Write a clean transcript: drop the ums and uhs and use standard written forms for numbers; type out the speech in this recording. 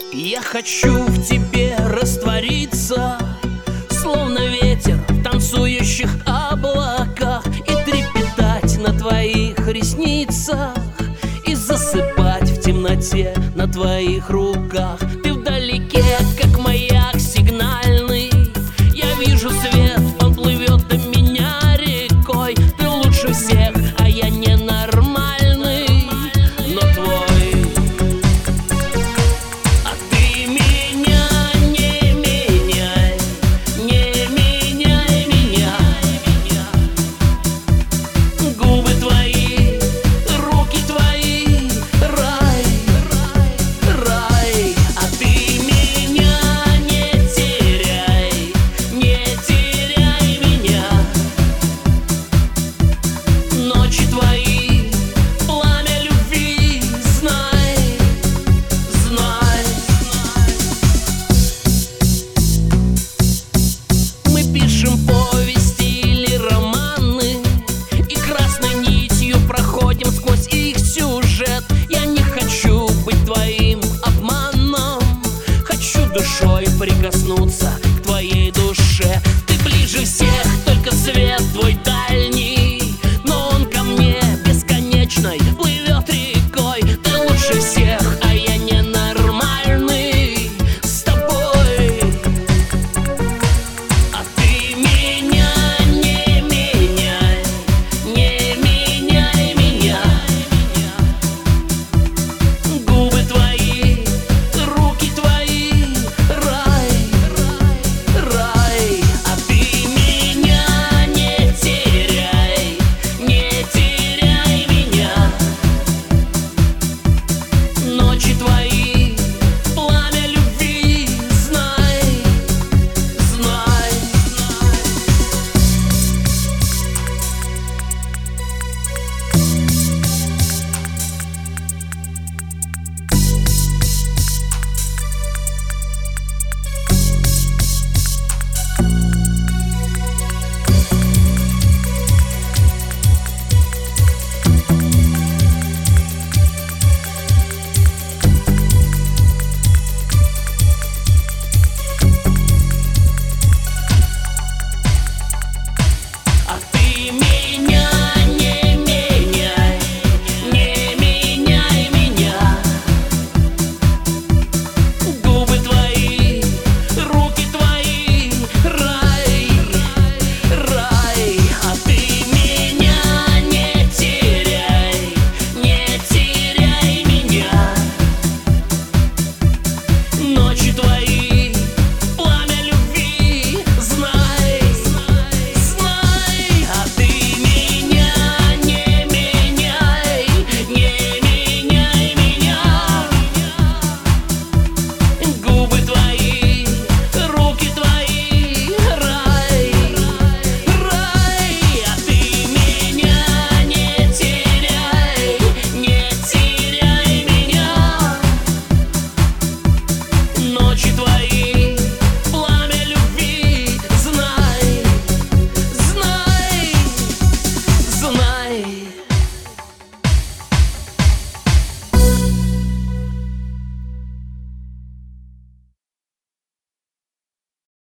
Я хочу в тебе раствориться, словно ветер в танцующих облаках, и трепетать на твоих ресницах, и засыпать в темноте на твоих руках. Ты вдалеке, как маяк сигнальный, я вижу свет, он плывет до меня рекой. Ты лучше всех, а я ненормальный, но твой. А ты меня не меняй, не меняй меня. Губы твои, руки твои, рай, рай. А ты меня не теряй, не теряй меня. Ночи твои, пламя любви, знай, знай. Мы пишем повести или романы, и красной нитью проходим сквозь их сюжет. Я не хочу быть твоим обманом, хочу душой прикоснуться